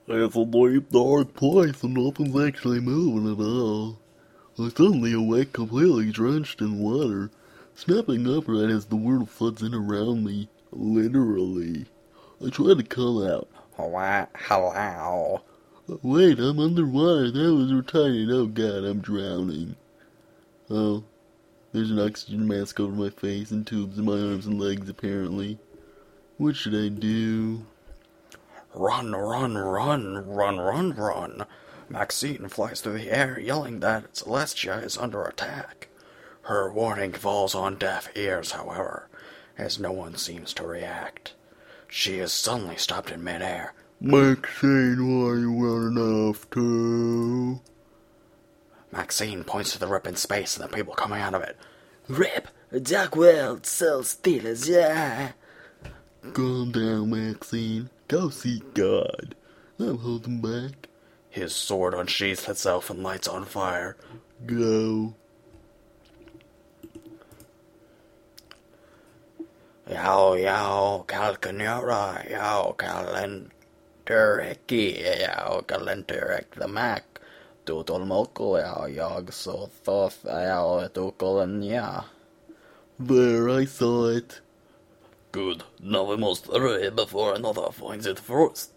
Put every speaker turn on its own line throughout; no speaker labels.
It's a deep, dark place and nothing's actually moving at all. I suddenly awake completely drenched in water, snapping up right as the world floods in around me. Literally. I try to call out.
What? Hello?
Wait, I'm underwater. That was retarded. Oh god, I'm drowning. Oh, there's an oxygen mask over my face and tubes in my arms and legs, apparently. What should I do?
Run, run, run, run, run, run. Maxine flies through the air, yelling that Celestia is under attack. Her warning falls on deaf ears, however, as no one seems to react. She is suddenly stopped in midair.
Maxine, why are you running off to?
Maxine points to the rip in space and the people coming out of it.
Rip, a dark world so still as I.
Calm down, Maxine. Go see God. I'm holding back.
His sword unsheathes itself and lights on fire.
Go.
Yao yao calcanura, yao calentureki, yao calenturek the mac. Tutol moko yao yog so thoth yao tukolanya.
There, I saw it.
Good. Now we must hurry before another finds it first.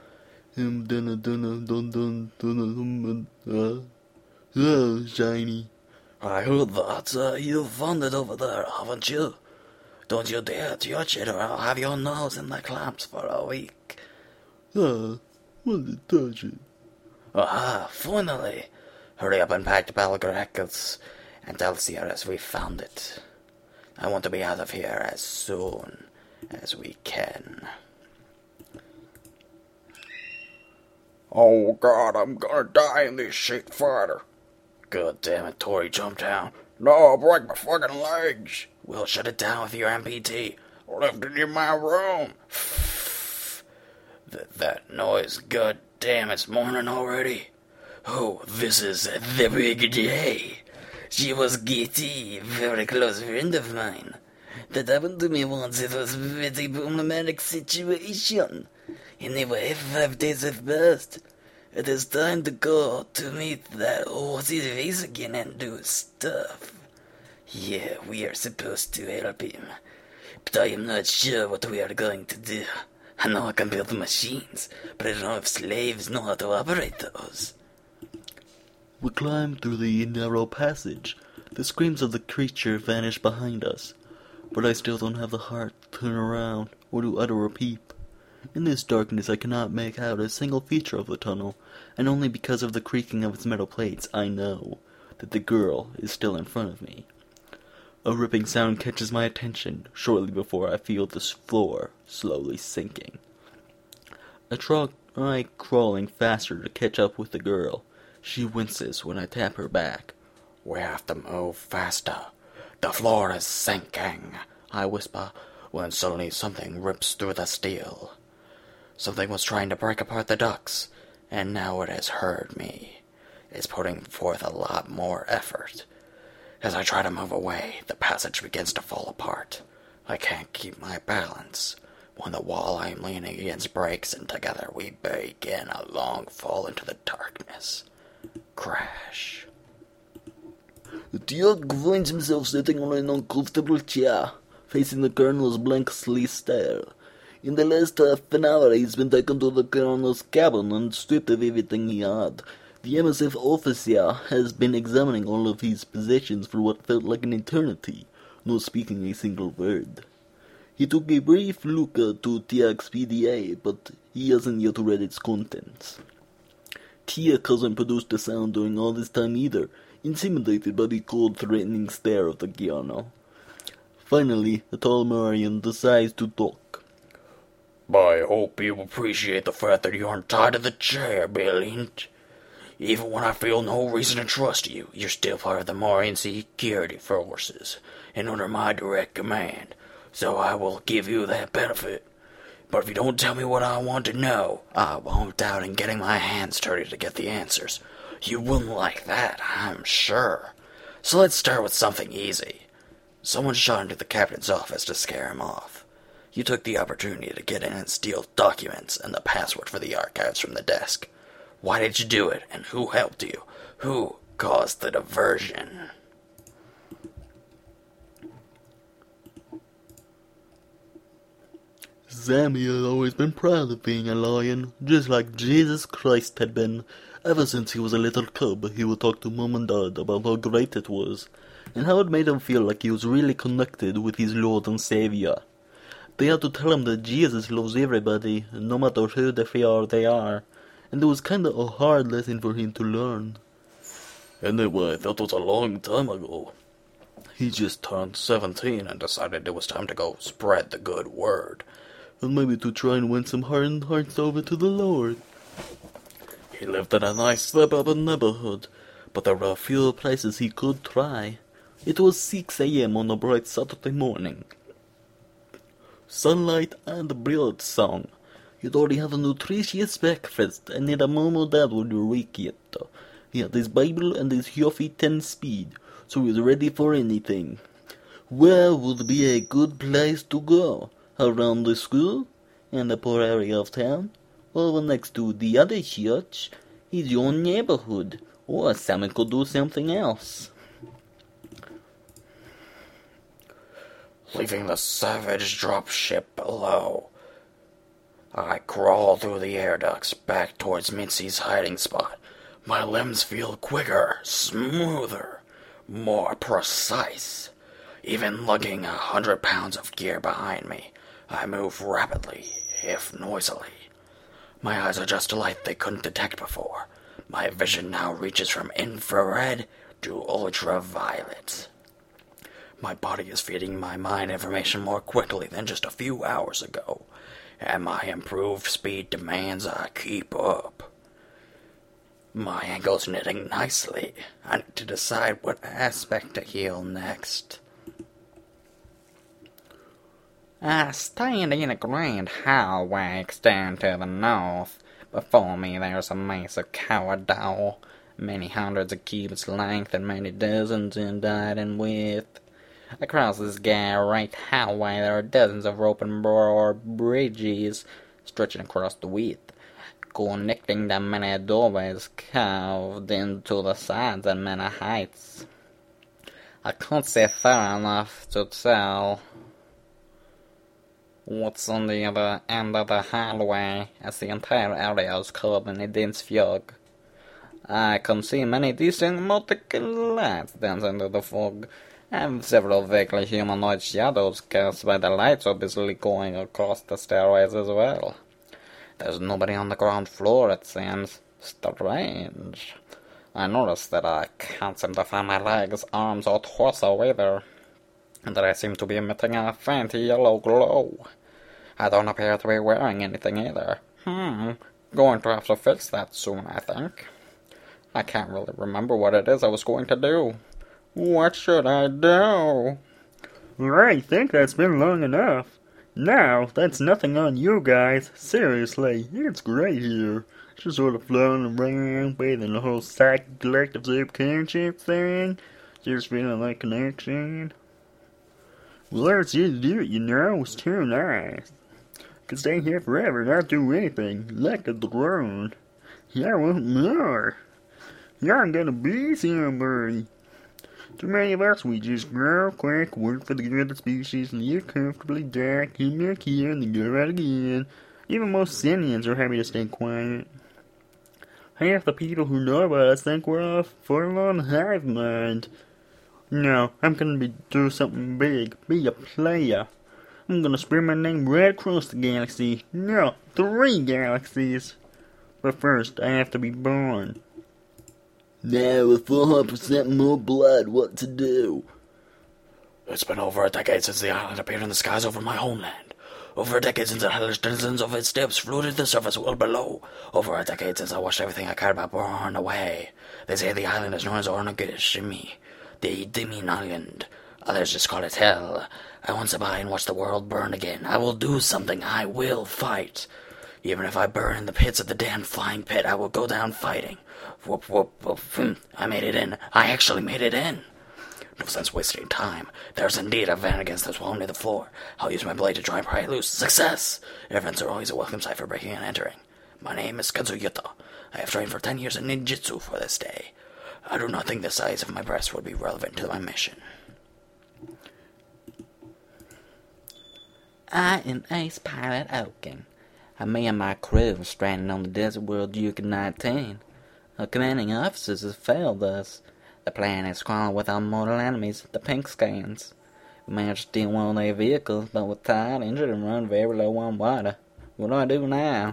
Oh, shiny.
I heard that you found it over there, haven't you? Don't you dare touch it or I'll have your nose in the clamps for a week.
Ah, want to touch it.
Aha, finally! Hurry up and pack the Belgrackets and tell Sierras we found it. I want to be out of here as soon as we can. Oh god, I'm gonna die in this shit fighter. God damn it, Tori, jump down. No, I'll break my fucking legs. We'll shut it down with your MPT. Left it in my room. That noise, god damn, it's morning already. Oh, this is the big day. She was Kitty, very close friend of mine. That happened to me once. It was a very problematic situation. Anyway, 5 days have passed. It is time to go to meet that horsey face again and do stuff. Yeah, we are supposed to help him. But I am not sure what we are going to do. I know I can build machines, but I don't know if slaves know how to operate those.
We climbed through the narrow passage. The screams of the creature vanished behind us, but I still don't have the heart to turn around or to utter a peep. In this darkness I cannot make out a single feature of the tunnel, and only because of the creaking of its metal plates I know that the girl is still in front of me. A ripping sound catches my attention shortly before I feel the floor slowly sinking. I try crawling faster to catch up with the girl. She winces when I tap her back.
We have to move faster. The floor is sinking, I whisper, when suddenly something rips through the steel. Something was trying to break apart the ducts, and now it has heard me. It's putting forth a lot more effort. As I try to move away, the passage begins to fall apart. I can't keep my balance. When the wall I'm leaning against breaks, and together we begin a long fall into the darkness. Crash.
Teal'c finds himself sitting on an uncomfortable chair, facing the Colonel's blank stare. In the last half an hour, he's been taken to the Colonel's cabin and stripped of everything he had. The MSF officer has been examining all of his possessions for what felt like an eternity, not speaking a single word. He took a brief look to Teal'c's PDA, but he hasn't yet read its contents. Teal'c hasn't produced a sound during all this time either, intimidated by the cold, threatening stare of the Colonel. Finally, the tall Morian decides to talk.
I hope you appreciate the fact that you aren't tied to the chair, Brilliant. Even when I feel no reason to trust you, you're still part of the Morian security forces, and under my direct command, so I will give you that benefit. But if you don't tell me what I want to know, I won't doubt in getting my hands dirty to get the answers. You wouldn't like that, I'm sure. So let's start with something easy. Someone shot into the captain's office to scare him off. You took the opportunity to get in and steal documents and the password for the archives from the desk. Why did you do it, and who helped you? Who caused the diversion?
Sammy had always been proud of being a lion, just like Jesus Christ had been. Ever since he was a little cub, he would talk to Mom and Dad about how great it was, and how it made him feel like he was really connected with his Lord and Savior. They had to tell him that Jesus loves everybody, no matter who they are, and it was kinda a hard lesson for him to learn.
Anyway, that was a long time ago. He just turned 17 and decided it was time to go spread the good word.
And maybe to try and win some hardened hearts over to the Lord.
He lived in a nice suburban neighborhood, but there were a few places he could try.
It was 6 a.m. on a bright Saturday morning. Sunlight and bird song. He'd already had a nutritious breakfast, and neither Mom or Dad would wake yet. He had his Bible and his Huffy 10 speed, so he was ready for anything. Where would be a good place to go? Around the school? In the poor area of town? Or next to the other church? His own neighborhood? Or someone could do something else.
Leaving the savage dropship below, I crawl through the air ducts back towards Mitzi's hiding spot. My limbs feel quicker, smoother, more precise. Even lugging 100 pounds of gear behind me, I move rapidly, if noisily. My eyes adjust to light they couldn't detect before. My vision now reaches from infrared to ultraviolet. My body is feeding my mind information more quickly than just a few hours ago, and my improved speed demands I keep up. My ankle's knitting nicely. I need to decide what aspect to heal next. I stand in a grand hallway extending to the north. Before me there's a massive corridor, many hundreds of cubits length and many dozens in height and width. Across this great hallway there are dozens of open broad bridges stretching across the width, connecting the many doorways carved into the sides at many heights. I can't see far enough to tell what's on the other end of the hallway, as the entire area is covered in a dense fog. I can see many distant multicolored lights dancing through the fog, and several vaguely humanoid shadows cast by the lights obviously going across the stairways as well. There's nobody on the ground floor, it seems. Strange. I notice that I can't seem to find my legs, arms, or torso either, and that I seem to be emitting a faint yellow glow. I don't appear to be wearing anything either. Going to have to fix that soon, I think. I can't really remember what it is I was going to do. What should I do?
I think that's been long enough. Now, that's nothing on you guys. Seriously, it's great here. Just sort of floating around, bathing the whole psychic collective subconscious thing. Just feeling like connection. Well, there's you to do it, you know. It's too nice. Could stay here forever, not do anything, like a drone. I want more. I'm gonna be somebody. Too many of us, we just grow, quack, work for the good of the species, and live comfortably, die, come back here, and then go out again. Even most sentients are happy to stay quiet. Half the people who know about us think we're a forlorn hive mind. No, I'm gonna do something big, be a player. I'm gonna spread my name right across the galaxy. No, 3 galaxies. But first, I have to be born.
Now, with 400% more blood, what to do?
It's been over a decade since the island appeared in the skies over my homeland. Over a decade since the hellish denizens of its depths floated to the surface well below. Over a decade since I watched everything I cared about burn away. They say the island is known as Ornagashimi, the Demon Island. Others just call it Hell. I won't sit by and watch the world burn again. I will do something. I will fight. Even if I burn in the pits of the damned flying pit, I will go down fighting. Whoop, whoop, whoop. I made it in. I actually made it in. No sense wasting time. There's indeed a van against this wall near the floor. I'll use my blade to try and pry it loose. Success! Events are always a welcome sight for breaking and entering. My name is Kazuyuta. I have trained for 10 years in ninjutsu for this day. I do not think the size of my breast would be relevant to my mission.
I am Ace Pilot Oaken. Me and my crew are stranded on the desert world Yukon 19. Our commanding officers have failed us. The planet is crawling with our mortal enemies, the pink scans. We managed to steal one of their vehicles, but we're tired, injured, and run very low on water. What do I do now?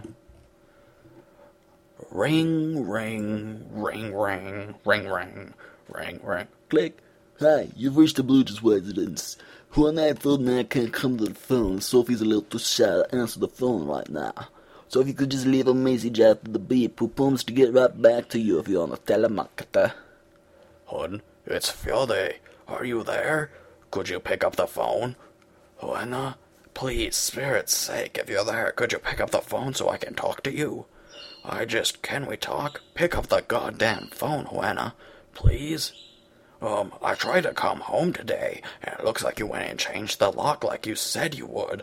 Ring, ring, ring, ring, ring, ring, ring, ring.
Click. Hi, you've reached the Blue's residence. Juan I thought I can't come to the phone. Sophie's a little too shy to answer the phone right now. So if you could just leave a message after the beep, who promised to get right back to you if you're on a telemarketer.
Hun, it's Fjode. Are you there? Could you pick up the phone? Juana, please, spirit's sake, if you're there, could you pick up the phone so I can talk to you? Can we talk? Pick up the goddamn phone, Juana. Please? I tried to come home today, and it looks like you went and changed the lock like you said you would.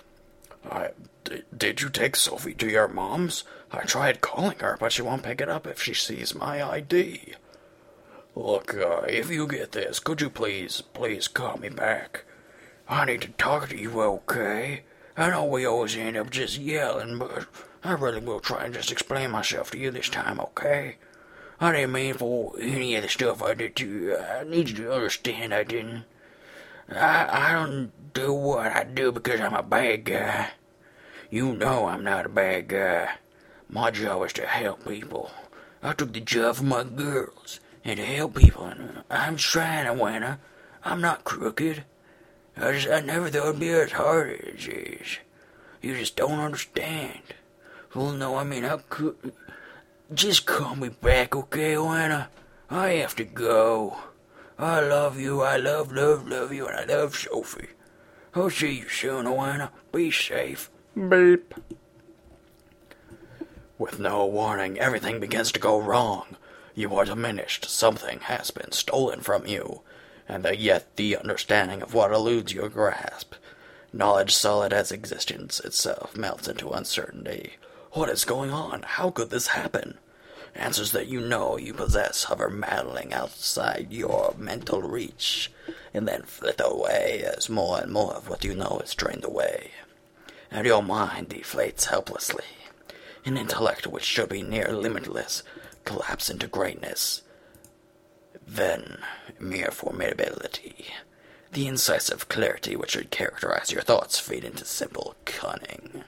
Did you take Sophie to your mom's? I tried calling her, but she won't pick it up if she sees my ID. Look, if you get this, could you please call me back? I need to talk to you, okay? I know we always end up just yelling, but I really will try and just explain myself to you this time, okay? I didn't mean for any of the stuff I did to you. I need you to understand I didn't. I don't do what I do because I'm a bad guy. You know I'm not a bad guy. My job is to help people. I took the job from my girls, and to help people, and I'm trying to win. I'm not crooked. I never thought it'd be as hard as it is. You just don't understand. Well, no, I mean, how could... Just call me back, okay, Joanna? I have to go. I love you, I love you, and I love Sophie. I'll see you soon, Joanna. Be safe.
Beep.
With no warning, everything begins to go wrong. You are diminished, something has been stolen from you, and yet the understanding of what eludes your grasp. Knowledge solid as existence itself melts into uncertainty. What is going on? How could this happen? Answers that you know you possess hover maddening outside your mental reach, and then flit away as more and more of what you know is drained away. And your mind deflates helplessly. An intellect which should be near limitless collapse into greatness. Then, mere formidability. The incisive clarity which should characterize your thoughts fade into simple cunning.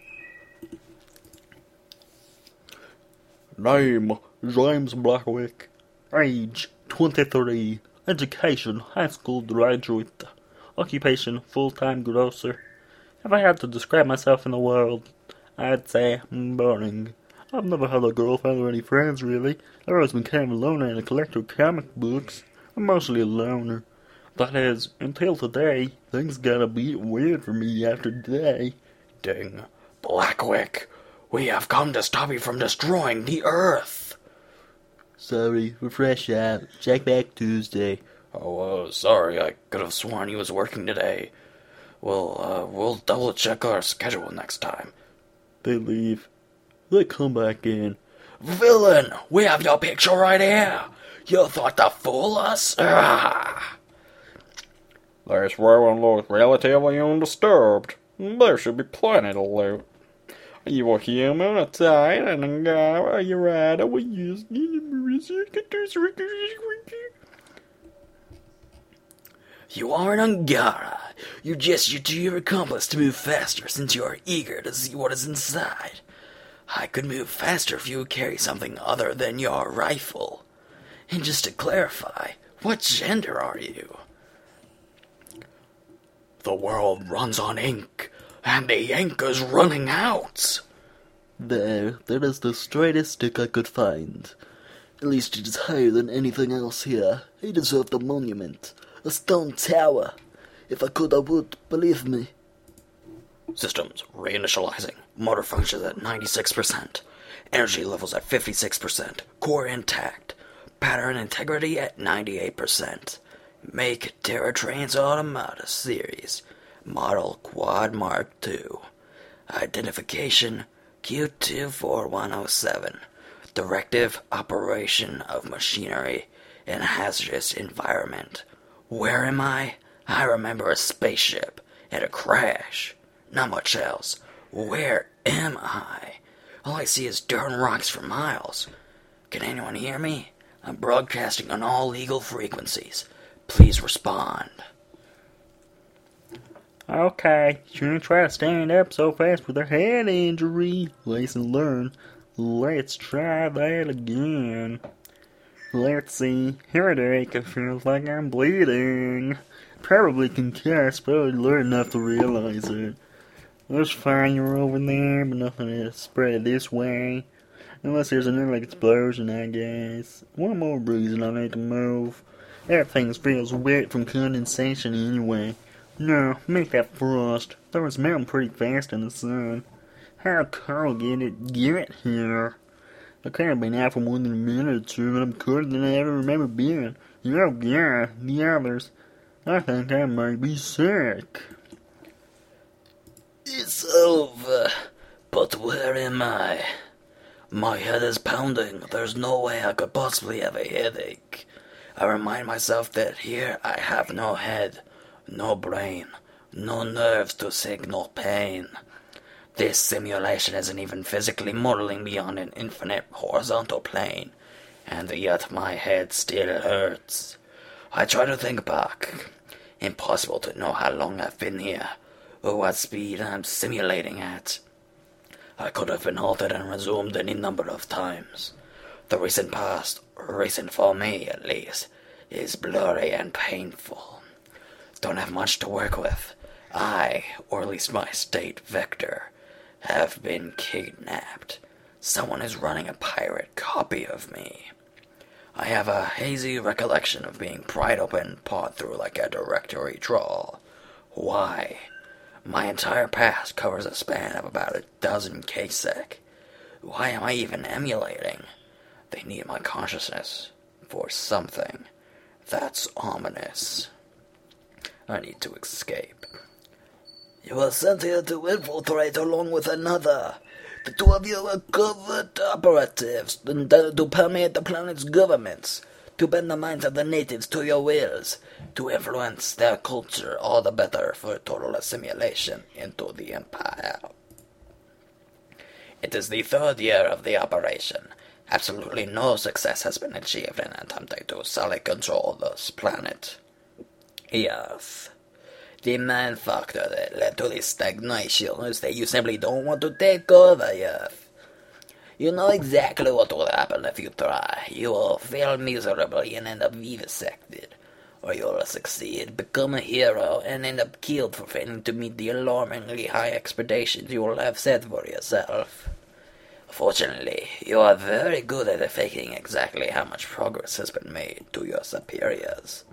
Name, James Blackwick. Age, 23. Education, high school graduate. Occupation, full-time grocer. If I had to describe myself in the world, I'd say boring. I've never had a girlfriend or any friends, really. I've always been kind of a loner and a collector of comic books. I'm mostly a loner. That is, until today. Things got a bit weird for me after today.
Ding. Blackwick, we have come to stop you from destroying the Earth.
Sorry, we're fresh out. Check back Tuesday.
Oh, sorry, I could have sworn he was working today. We'll double check our schedule next time.
They leave. They come back in.
Villain, we have your picture right here. You thought to fool us? Ah!
This ruin looks relatively undisturbed. There should be plenty to loot. You a human, a titan, and a guy, you rider, we use
You are an Angara. You gesture to your accomplice to move faster since you are eager to see what is inside. I could move faster if you would carry something other than your rifle. And just to clarify, what gender are you? The world runs on ink, and the ink is running out.
There is the straightest stick I could find. At least it is higher than anything else here. He deserved a monument. A stone tower. If I could, I would, believe me.
Systems reinitializing. Motor functions at 96%. Energy levels at 56%. Core intact. Pattern integrity at 98%. Make TerraTrains Automata Series, Model Quad Mark II. Identification Q24107. Directive Operation of Machinery in Hazardous Environment. Where am I? I remember a spaceship and a crash. Not much else. Where am I? All I see is dirt and rocks for miles. Can anyone hear me? I'm broadcasting on all legal frequencies. Please respond.
Okay, shouldn't try to stand up so fast with a head injury. Lesson learned. Let's try that again. Let's see. Headache, it feels like I'm bleeding. Probably concussed, but I learned enough to realize it. There's fire over there, but nothing to spread this way. Unless there's another explosion, I guess. One more bruise and I'll need to move. Everything feels wet from condensation anyway. No, make that frost. That was melting pretty fast in the sun. How cold did it get here? I could have been out for more than a minute or two, but I'm colder than I ever remember being. Oh yeah, the others. I think I might be sick.
It's over. But where am I? My head is pounding. There's no way I could possibly have a headache. I remind myself that here I have no head, no brain, no nerves to signal pain. This simulation isn't even physically modeling me on an infinite horizontal plane, and yet my head still hurts. I try to think back. Impossible to know how long I've been here, or what speed I'm simulating at. I could have been halted and resumed any number of times. The recent past, recent for me at least, is blurry and painful. Don't have much to work with. I, or at least my state vector, have been kidnapped. Someone is running a pirate copy of me. I have a hazy recollection of being pried open, pawed through like a directory trawl. Why? My entire past covers a span of about 12 ksec. Why am I even emulating? They need my consciousness for something. That's ominous. I need to escape. You were sent here to infiltrate along with another. The two of you were covert operatives intended to permeate the planet's governments, to bend the minds of the natives to your wills, to influence their culture all the better for total assimilation into the Empire. It is the 3rd year of the operation. Absolutely no success has been achieved in attempting to solely control this planet. Earth. The main factor that led to this stagnation is that you simply don't want to take over Earth. You know exactly what will happen if you try. You will fail miserably and end up vivisected. Or you will succeed, become a hero, and end up killed for failing to meet the alarmingly high expectations you will have set for yourself. Fortunately, you are very good at faking exactly how much progress has been made to your superiors.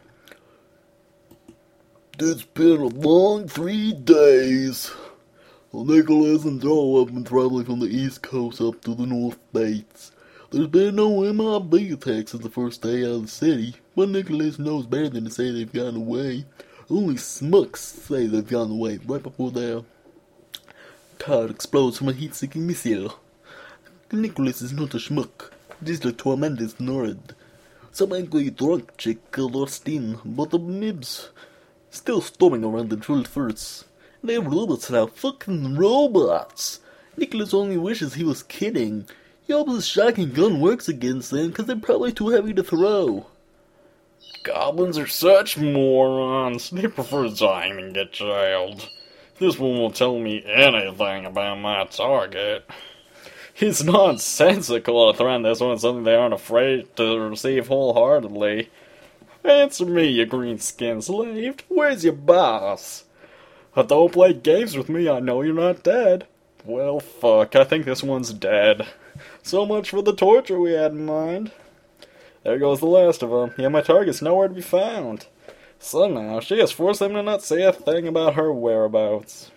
It's been a long 3 days. Well, Nicholas and Joe have been traveling from the East Coast up to the North States. There's been no MIB attacks since the first day out of the city, but Nicholas knows better than to say they've gotten away. Only smucks say they've gotten away right before their car explodes from a heat-seeking missile. Nicholas is not a schmuck, just a tremendous nerd. Some angry drunk chick killed Austin, but the Nibs still storming around the drill first. They're robots now, fucking robots! Nicholas only wishes he was kidding. He hopes his shocking gun works against them, because they're probably too heavy to throw.
Goblins are such morons. They prefer dying than get jailed. This one won't tell me anything about my target. It's nonsensical to threaten this one with something they aren't afraid to receive wholeheartedly. Answer me, you green-skinned slave. Where's your boss? Don't play games with me, I know you're not dead. Well, fuck, I think this one's dead. So much for the torture we had in mind. There goes the last of them. Yeah, my target's nowhere to be found. Somehow, she has forced them to not say a thing about her whereabouts.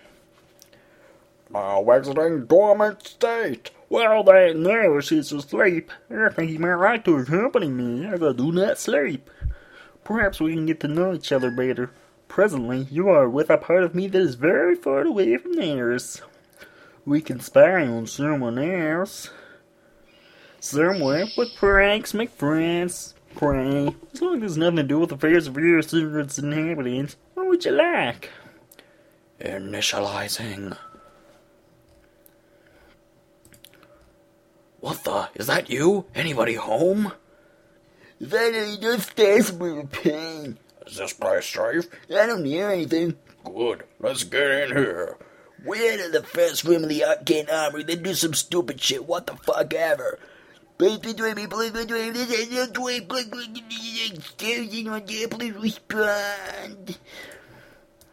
Exiting dormant state.
Well, that now she's asleep. I think he might like to accompany me as I do not sleep. Perhaps we can get to know each other better. Presently, you are with a part of me that is very far away from theirs. We can spy on someone else. Somewhere with pranks make friends. Pray. As long as there's nothing to do with the affairs of your secret's inhabitants, what would you like?
Initializing. What the? Is that you? Anybody home?
Finally, just stands for the pain.
Is this place safe?
I don't hear anything.
Good. Let's get in here.
We're in the first room of the Arcane Armory, then do some stupid shit, what the fuck ever. Please between me, please between me, this is your tweet, please respond.